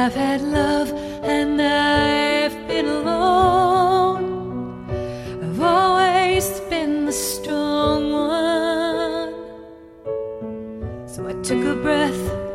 I've had love and I've been alone. I've always been the strong one. So I took a breath